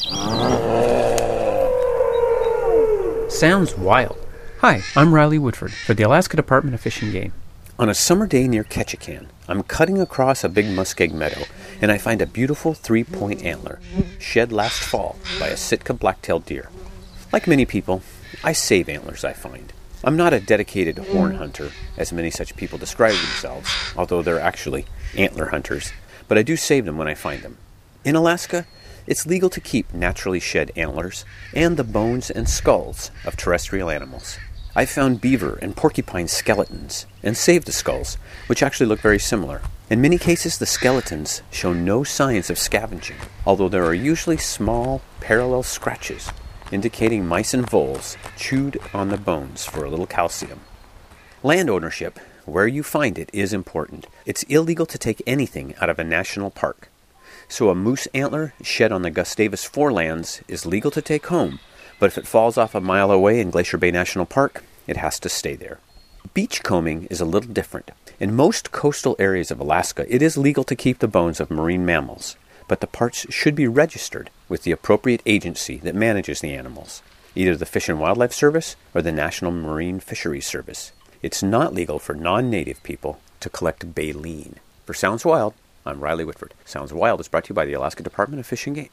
Sounds wild. Hi, I'm Riley Woodford for the Alaska Department of Fish and Game. On a summer day near Ketchikan, I'm cutting across a big muskeg meadow, and I find a beautiful 3-point antler, shed last fall by a Sitka black-tailed deer. Like many people, I save antlers I find. I'm not a dedicated horn hunter, as many such people describe themselves, although they're actually antler hunters, but I do save them when I find them. In Alaska, it's legal to keep naturally shed antlers and the bones and skulls of terrestrial animals. I've found beaver and porcupine skeletons and saved the skulls, which actually look very similar. In many cases, the skeletons show no signs of scavenging, although there are usually small, parallel scratches indicating mice and voles chewed on the bones for a little calcium. Land ownership, where you find it, is important. It's illegal to take anything out of a national park. So a moose antler shed on the Gustavus Forelands is legal to take home, but if it falls off a mile away in Glacier Bay National Park, it has to stay there. Beachcombing is a little different. In most coastal areas of Alaska, it is legal to keep the bones of marine mammals, but the parts should be registered with the appropriate agency that manages the animals, either the Fish and Wildlife Service or the National Marine Fisheries Service. It's not legal for non-native people to collect baleen. For Sounds Wild, I'm Riley Whitford. Sounds Wild is brought to you by the Alaska Department of Fish and Game.